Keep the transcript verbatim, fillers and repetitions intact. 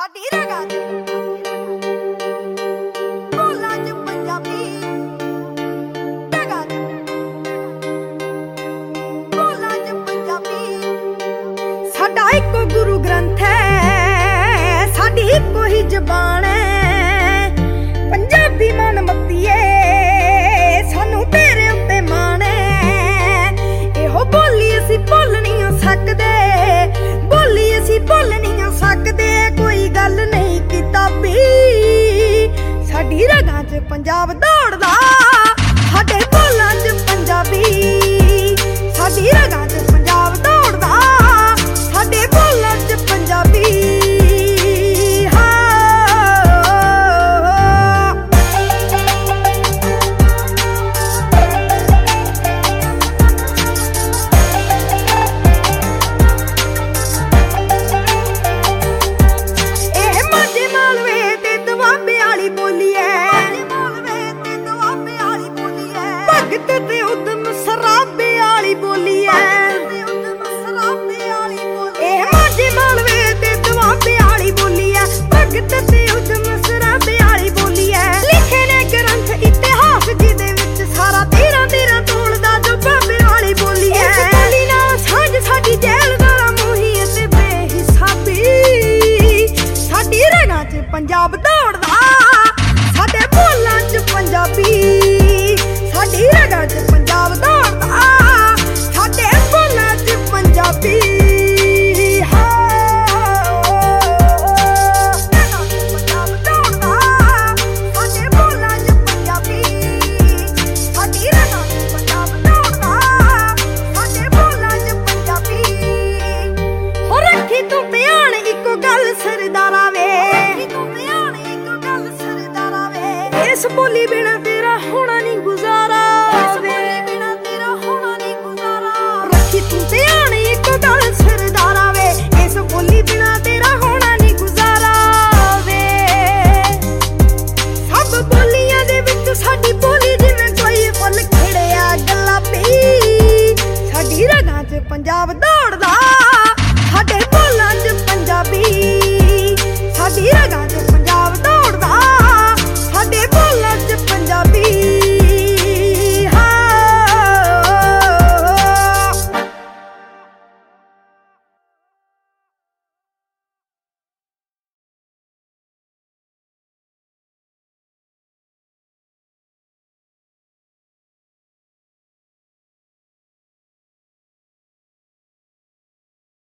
ਸਾਡੀ ਰਗਾਂ ਚ ਬੋਲਾਂ ਚ ਪੰਜਾਬੀ ਰਗਾਂ ਚ ਬੋਲਾਂ ਚ ਪੰਜਾਬੀ। ਸਾਡਾ ਇੱਕੋ ਗੁਰੂ ਗ੍ਰੰਥ ਹੈ, ਸਾਡੀ ਇੱਕੋ ਹੀ ਜ਼ਬਾਨ ਹੈ। ਪੰਜਾਬੀ ਮਨ ਮੱਤੀਏ ਸਾਨੂੰ ਤੇਰੇ ਉੱਤੇ ਮਾਣ ਹੈ। ਇਹੋ ਬੋਲੀ ਅਸੀਂ ਭੁੱਲ ਨਹੀਂ ਸਕਦੇ, ਬੋਲੀ ਅਸੀਂ ਭੁੱਲ ਨਹੀਂ ਸਕਦੇ। ਕੋਈ ਗੱਲ ਨਹੀਂ ਕਿਤਾਬੀ, ਸਾਡੀ ਰਗਾਂ 'ਚ ਪੰਜਾਬ ਦੌੜਦਾ, ਸਾਡੇ ਬੋਲਾਂ 'ਚ ਪੰਜਾਬੀ। ਸਾਡੀ ਰਗਾਂ 'ਚ ਪੰਜਾਬ ਦੌੜਦਾ, ਸਾਡੇ ਬੋਲਾਂ 'ਚ ਪੰਜਾਬੀ। ਤੇ ਉਦਮ ਸਰਾਬੇ ਵਾਲੀ ਬੋਲੀ ਐ, ਇਹ ਮਾਝੇ ਮਾਲਵੇ ਤੇ ਦੁਆਬੇ ਵਾਲੀ ਬੋਲੀ ਐ। ਭਗਤ ਤੇ ਉਦਮ ਸਰਾਬੇ ਵਾਲੀ ਬੋਲੀ ਐ। ਲਿਖੇ ਨੇ ਗ੍ਰੰਥ ਇਤਿਹਾਸ ਜਿਹਦੇ ਵਿੱਚ ਸਾਰਾ ਤੀਰਾਂ ਤੀਰਾਂ ਤੋਲਦਾ ਜੋ ਬਾਬੇ ਵਾਲੀ ਬੋਲੀ ਐ। ਇਸ ਬੋਲੀ ਨਾਲ ਸਾਂਝ ਸਾਡੀ ਜੈਲਦਾਰਾਂ ਮੋਹੀ ਤੇ ਬੇਹਿਸਾਬੀ। ਸਾਡੀ ਰਗਾਂ 'ਚ ਪੰਜਾਬ ਦੌੜਦਾ, ਸਾਡੇ ਬੋਲਾਂ 'ਚ ਪੰਜਾਬੀ। ਸਾਡੀ ਰਗਾਂ 'ਚ ਪੰਜਾਬ ਦੌੜਦਾ, ਸਾਡੇ ਬੋਲਾਂ 'ਚ ਪੰਜਾਬੀ। ਪੰਜਾਬ ਦੌੜਦਾ, ਸਾਡੇ ਬੋਲਾਂ 'ਚ ਪੰਜਾਬੀ। ਸਾਡੀ ਰਗਾਂ 'ਚ ਪੰਜਾਬ ਦੌੜਦਾ, ਸਾਡੇ ਬੋਲਾਂ 'ਚ ਪੰਜਾਬੀ। ਹੋ ਰੱਖੀ ਤੂੰ ਧਿਆਨ ਇੱਕੋ ਗੱਲ ਸਰਦਾਰਾ ਵੇ, ਇਸ ਬੋਲੀ ਬਿਨਾਂ